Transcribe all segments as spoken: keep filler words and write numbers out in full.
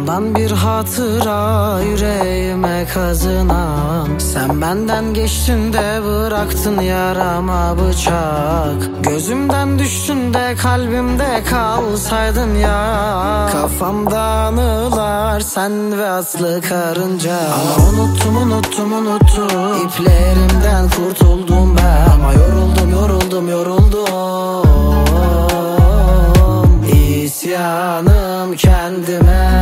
Ondan bir hatıra yüreğime kazınan. Sen benden geçtin de bıraktın yarama bıçak. Gözümden düştün de kalbimde kalsaydın ya. Kafamda anılar sen ve aslı karınca. Ama unuttum unuttum unuttum, İplerimden kurtuldum ben. Ama yoruldum yoruldum yoruldum. İsyanım kendime,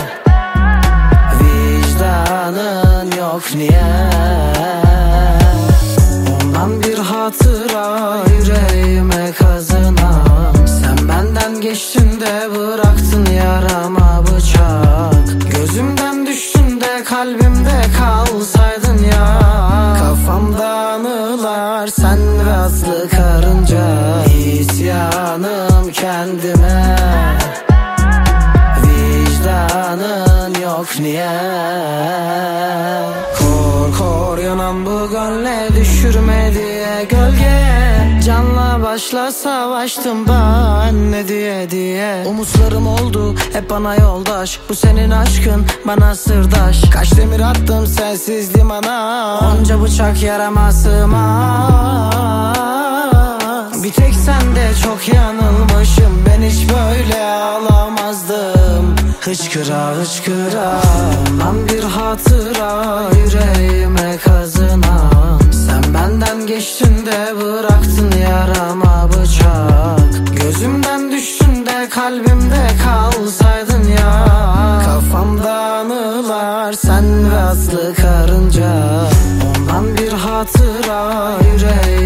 vicdanın yok niye? Ondan bir hatıra yüreğime kazınan. Sen benden geçtin de bıraktın yarama bıçak. Gözümden düştün de kalbimde kalsaydın ya. Kafamda anılar sen ve aslı karınca. İsyanım kendime, vicdanın yok niye? Kor kor yanan bu gönle düşürme diye gölgeye. Canla başla savaştım ben ne diye diye. Umutlarım oldu hep bana yoldaş. Bu senin aşkın bana sırdaş. Kaç demir attım sensiz limana. Onca bıçak yarama sığmaz. Bir tek sende çok yanılmışım. Ben hiç böyle ağlamazdım. Hıçkıra hıçkıra. Ondan bir hatıra yüreğime kazınan. Sen benden geçtin de bıraktın yarama bıçak. Gözümden düştün de kalbimde kalsaydın ya. Kafamda anılar sen ve aslı karınca. Ondan bir hatıra yüreğime